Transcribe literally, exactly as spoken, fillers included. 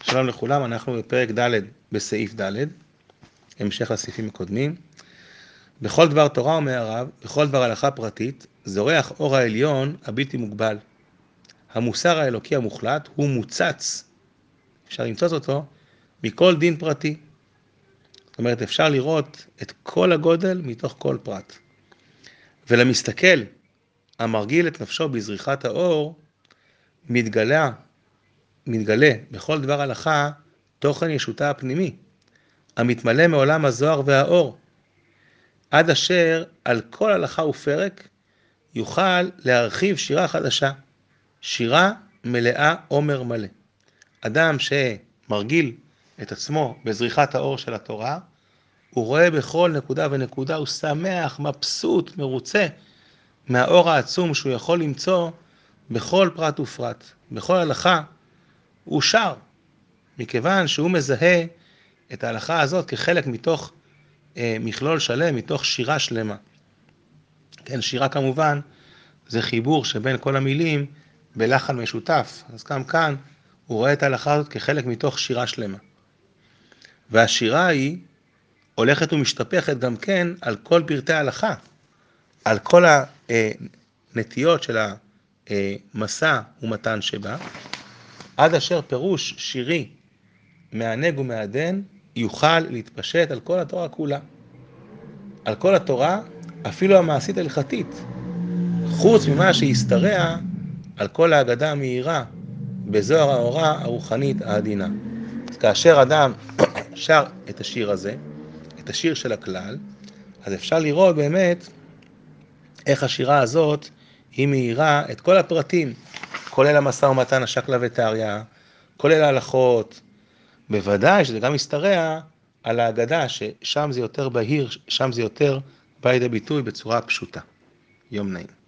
שלום לכולם, אנחנו בפרק ד' בסעיף ד', המשך לסעיפים הקודמים. בכל דבר תורה אומר הרב, בכל דבר הלכה פרטית, זורח אור העליון הבלתי מוגבל. המוסר האלוקי המוחלט הוא מוצץ, אפשר למצוא אותו, מכל דין פרטי. זאת אומרת, אפשר לראות את כל הגודל מתוך כל פרט. ולמסתכל, המרגיל את נפשו בזריחת האור, מתגלה, מתגלה בכל דבר הלכה תוכן ישותה הפנימי, המתמלא מעולם הזוהר והאור, עד אשר על כל הלכה ופרק יוכל להרחיב שירה חדשה, שירה מלאה עומר מלא. אדם שמרגיל את עצמו בזריחת האור של התורה, הוא רואה בכל נקודה ונקודה, הוא שמח, מבסוט, מרוצה מהאור העצום שהוא יכול למצוא בכל פרט ופרט. בכל הלכה הוא שר, מכיוון שהוא מזהה את ההלכה הזאת כחלק מתוך אה, מכלול שלם, מתוך שירה שלמה. כן, שירה כמובן זה חיבור שבין כל המילים בלחן משותף. אז גם כאן הוא רואה את ההלכה הזאת כחלק מתוך שירה שלמה. והשירה היא הולכת ומשתפכת גם כן על כל פרטי ההלכה, על כל הנטיות של המסע ומתן שבה, עד אשר פירוש שירי מענג ומעדן יוכל להתפשט על כל התורה כולה. על כל התורה, אפילו המעשית הלכתית, חוץ ממה שהשתרע על כל ההגדה המהירה בזוהר האורה הרוחנית העדינה. אז כאשר אדם שר את השיר הזה, את השיר של הכלל, אז אפשר לראות באמת איך השירה הזאת היא מהירה את כל הפרטים, כולל המשא ומתן השקלא וטריא, כולל ההלכות. בוודאי שזה גם משתרע על ההגדה, ששם זה יותר בהיר, שם זה יותר בא לידי ביטוי בצורה פשוטה. יום נעים.